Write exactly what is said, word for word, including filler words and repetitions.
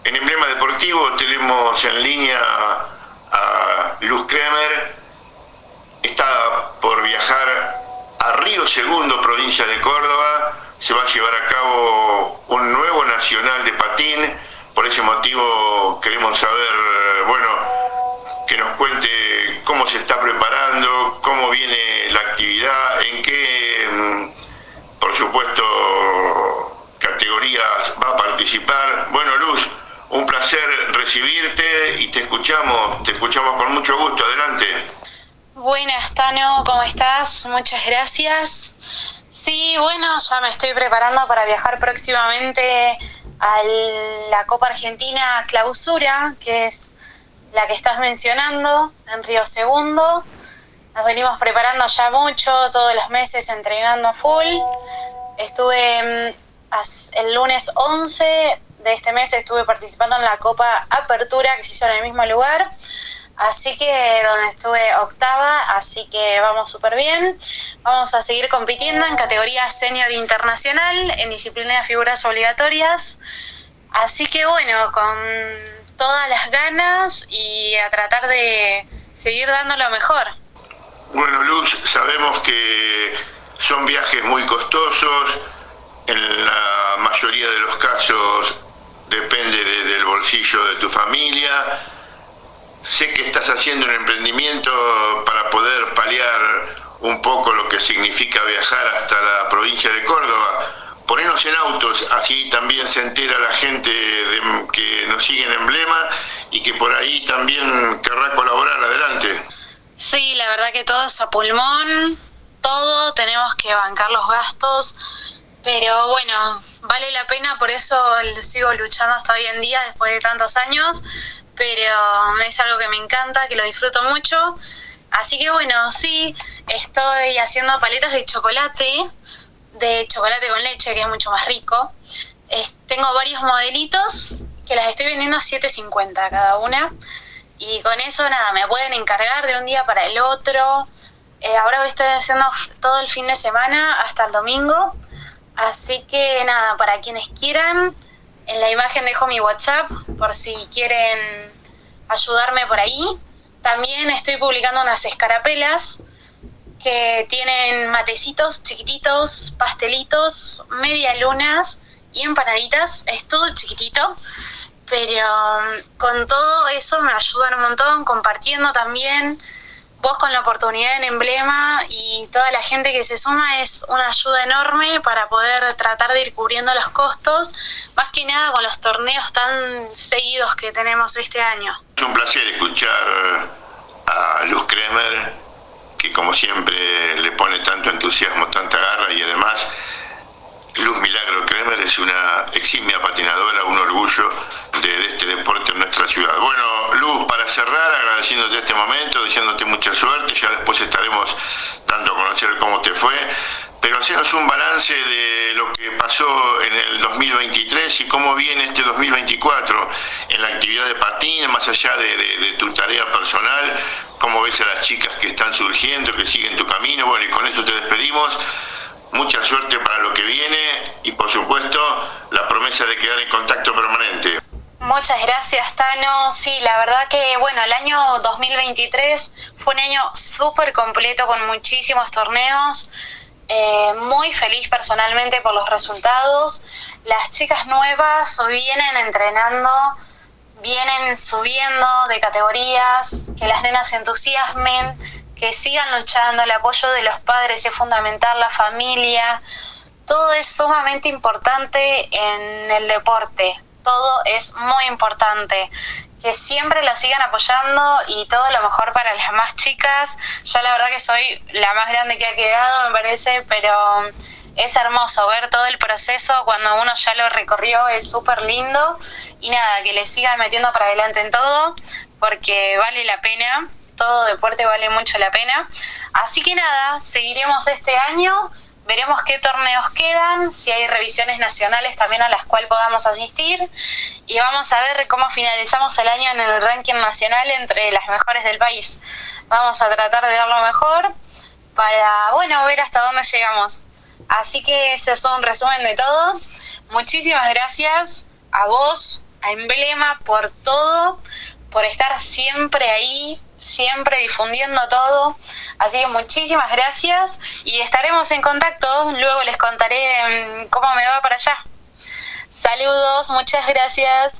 En Emblema Deportivo tenemos en línea a Luz Kremer. Está por viajar a Río Segundo, provincia de Córdoba. Se va a llevar a cabo un nuevo nacional de patín. Por ese motivo queremos saber, bueno, que nos cuente cómo se está preparando, cómo viene la actividad, en qué, por supuesto, categorías va a participar. Bueno, Luz, un placer recibirte y te escuchamos, te escuchamos con mucho gusto. Adelante. Buenas, Tano, ¿cómo estás? Muchas gracias. Sí, bueno, ya me estoy preparando para viajar próximamente a la Copa Argentina Clausura, que es la que estás mencionando, en Río Segundo. Nos venimos preparando ya mucho, todos los meses entrenando full. Estuve el lunes once de este mes, estuve participando en la Copa Apertura, que se hizo en el mismo lugar. Así que donde estuve octava, así que vamos súper bien. Vamos a seguir compitiendo en categoría senior internacional, en disciplina de figuras obligatorias. Así que bueno, con todas las ganas y a tratar de seguir dando lo mejor. Bueno, Luz, sabemos que son viajes muy costosos. En la mayoría de los casos depende de, del bolsillo de tu familia. Sé que estás haciendo un emprendimiento para poder paliar un poco lo que significa viajar hasta la provincia de Córdoba. Ponernos en autos, así también se entera la gente de, que nos sigue en Emblema y que por ahí también querrá colaborar. Adelante. Sí, la verdad que todo es a pulmón, todo, tenemos que bancar los gastos, pero bueno, vale la pena, por eso sigo luchando hasta hoy en día después de tantos años. Pero es algo que me encanta, que lo disfruto mucho. Así que bueno, sí, estoy haciendo paletas de chocolate, de chocolate con leche, que es mucho más rico. Eh, tengo varios modelitos que las estoy vendiendo a siete cincuenta cada una. Y con eso, nada, me pueden encargar de un día para el otro. Eh, ahora estoy haciendo todo el fin de semana hasta el domingo. Así que nada, para quienes quieran, en la imagen dejo mi WhatsApp por si quieren ayudarme por ahí. También estoy publicando unas escarapelas que tienen matecitos chiquititos, pastelitos, media lunas y empanaditas. Es todo chiquitito, pero con todo eso me ayudan un montón, compartiendo también. Vos con la oportunidad en Emblema y toda la gente que se suma es una ayuda enorme para poder tratar de ir cubriendo los costos, más que nada con los torneos tan seguidos que tenemos este año. Es un placer escuchar a Luz Kremer, que como siempre le pone tanto entusiasmo, tanta garra, y además Luz Milagro Kremer es una eximia patinadora, un orgullo de, de este deporte en nuestra ciudad. Bueno, Luz, para cerrar, agradeciéndote este momento, deseándote mucha suerte, ya después estaremos dando a conocer cómo te fue, pero hacernos un balance de lo que pasó en el dos mil veintitrés y cómo viene este dos mil veinticuatro en la actividad de patín, más allá de, de, de tu tarea personal, cómo ves a las chicas que están surgiendo, que siguen tu camino. Bueno, y con esto te despedimos. Mucha suerte para lo que viene y, por supuesto, la promesa de quedar en contacto permanente. Muchas gracias, Tano. Sí, la verdad que, bueno, el año dos mil veintitrés fue un año súper completo con muchísimos torneos. Eh, muy feliz personalmente por los resultados. Las chicas nuevas vienen entrenando, vienen subiendo de categorías, que las nenas se entusiasmen, que sigan luchando. El apoyo de los padres es fundamental, la familia, todo es sumamente importante en el deporte, todo es muy importante, que siempre la sigan apoyando y todo lo mejor para las más chicas. Yo la verdad que soy la más grande que ha quedado, me parece, pero es hermoso ver todo el proceso cuando uno ya lo recorrió, es súper lindo, y nada, que le sigan metiendo para adelante en todo, porque vale la pena. Todo deporte vale mucho la pena. Así que nada, seguiremos este año, veremos qué torneos quedan, si hay revisiones nacionales también a las cuales podamos asistir, y vamos a ver cómo finalizamos el año en el ranking nacional entre las mejores del país. Vamos a tratar de dar lo mejor para, bueno, ver hasta dónde llegamos. Así que ese es un resumen de todo. Muchísimas gracias a vos a Emblema por todo, por estar siempre ahí, siempre difundiendo todo. Así que muchísimas gracias y estaremos en contacto. Luego les contaré cómo me va para allá. Saludos, muchas gracias.